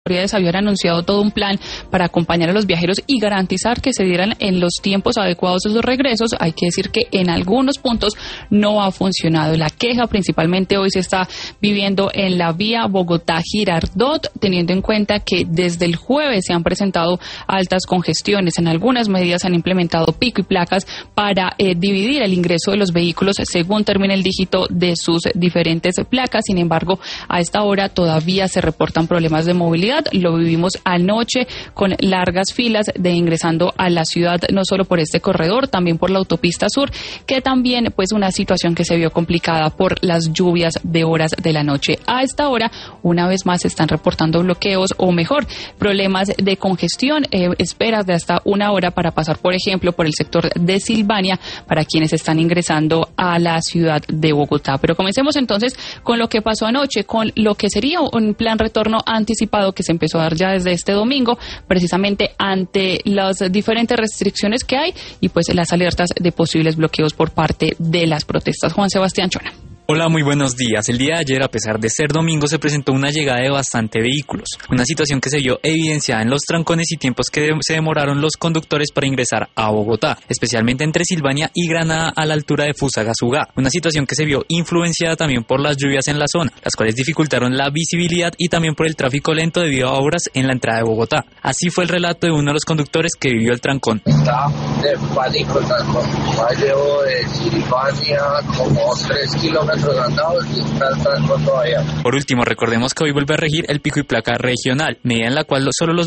autoridades habían anunciado todo un plan para acompañar a los viajeros y garantizar que se dieran en los tiempos adecuados esos regresos. Hay que decir que en algunos puntos no ha funcionado. La queja principalmente hoy se está viviendo en la vía Bogotá-Girardot, teniendo en cuenta que desde el jueves se han presentado altas congestiones. En algunas medidas han implementado pico y placas para dividir el ingreso de los vehículos según termine el dígito de sus diferentes placas. Sin embargo, a esta hora todavía se reportan problemas de movilidad. Lo vivimos anoche con largas filas de ingresando a la ciudad, no solo por este corredor, también por la autopista sur, que también pues una situación que se vio complicada por las lluvias de horas de la noche. A esta hora, una vez más, se están reportando bloqueos o mejor, problemas de congestión, esperas de hasta una hora para pasar, por ejemplo, por el sector de Silvania para quienes están ingresando a la ciudad de Bogotá. Pero comencemos entonces con lo que pasó anoche, con lo que sería un plan retorno anticipado que se empezó a dar ya desde este domingo, precisamente ante las diferentes restricciones que hay y pues las alertas de posibles bloqueos por parte de las protestas. Juan Sebastián Chona. Hola, muy buenos días. El día de ayer, a pesar de ser domingo, se presentó una llegada de bastante vehículos, una situación que se vio evidenciada en los trancones y tiempos que se demoraron los conductores para ingresar a Bogotá, especialmente entre Silvania y Granada a la altura de Fusagasugá, una situación que se vio influenciada también por las lluvias en la zona, las cuales dificultaron la visibilidad y también por el tráfico lento debido a obras en la entrada de Bogotá. Así fue el relato de uno de los conductores que vivió el trancón. Está de pánico el trancón. Llevo de Silvania como 3 kilómetros andados y está el trancón todavía. Por último, recordemos que hoy vuelve a regir el pico y placa regional, medida en la cual solo los